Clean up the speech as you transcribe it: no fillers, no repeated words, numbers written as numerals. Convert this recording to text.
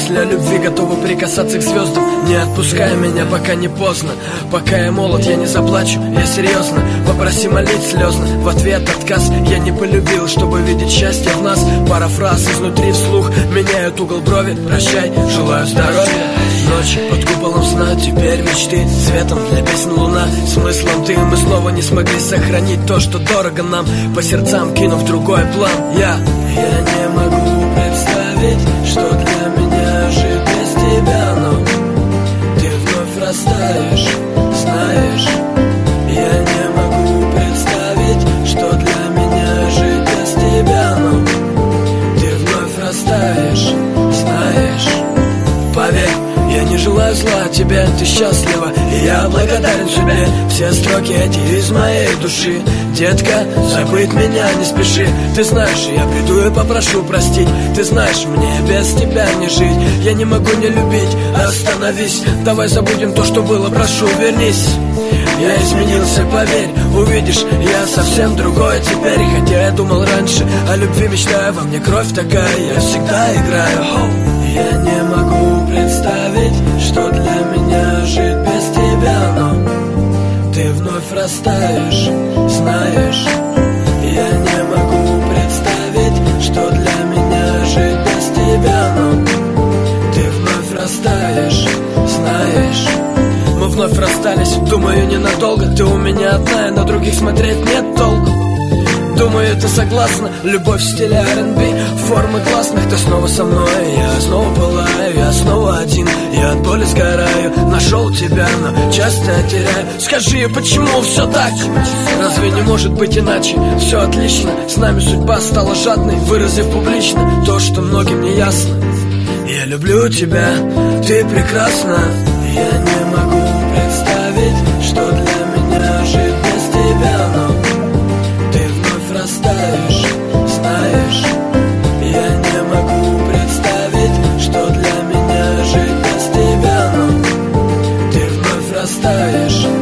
мысли о любви готовы прикасаться к звездам. Не отпускай меня, пока не поздно. Пока я молод, я не заплачу, я серьезно. Попроси молить слезно, в ответ отказ. Я не полюбил, чтобы видеть счастье в нас. Пара фраз изнутри вслух меняют угол брови. Прощай, желаю здоровья. Ночи под куполом сна, теперь мечты светом для песен луна. Смыслом ты, мы снова не смогли сохранить то, что дорого нам. По сердцам кинув другой план. Я не могу представить, что для меня жить без тебя. Но ты вновь растаешь, знаешь. Я не могу представить, что для меня жить без тебя. Но ты вновь растаешь, знаешь. Поверь, я не желаю зла тебе, ты счастлива, и я благодарен судьбе. Все строки эти из моей души. Детка, забыть меня не спеши. Ты знаешь, я приду и попрошу простить. Ты знаешь, мне без тебя не жить. Я не могу не любить, остановись. Давай забудем то, что было, прошу, вернись. Я изменился, поверь, увидишь, я совсем другой теперь. Хотя я думал раньше о любви, мечтаю, во мне кровь такая, я всегда играю. Я не могу представить, что для меня жить без тебя. Но ты вновь растаешь, знаешь. Я не могу представить, что для меня жить без тебя. Но ты вновь растаешь, знаешь. Мы вновь расстались, думаю, ненадолго. Ты у меня одна, и на других смотреть нет толку. Думаю, ты согласна, любовь в стиле R&B, формы классных, ты снова со мной. Я снова пылаю, я снова один, я от боли сгораю. Нашел тебя, но часто теряю. Скажи, почему все так? Разве не может быть иначе? Все отлично, с нами судьба стала жадной, выразив публично то, что многим не ясно. Я люблю тебя, ты прекрасна. Я не могу представить, что для меня жить без тебя. Но растаешь, знаешь. Я не могу представить, что для меня жить без тебя. Но ты вновь растаешь.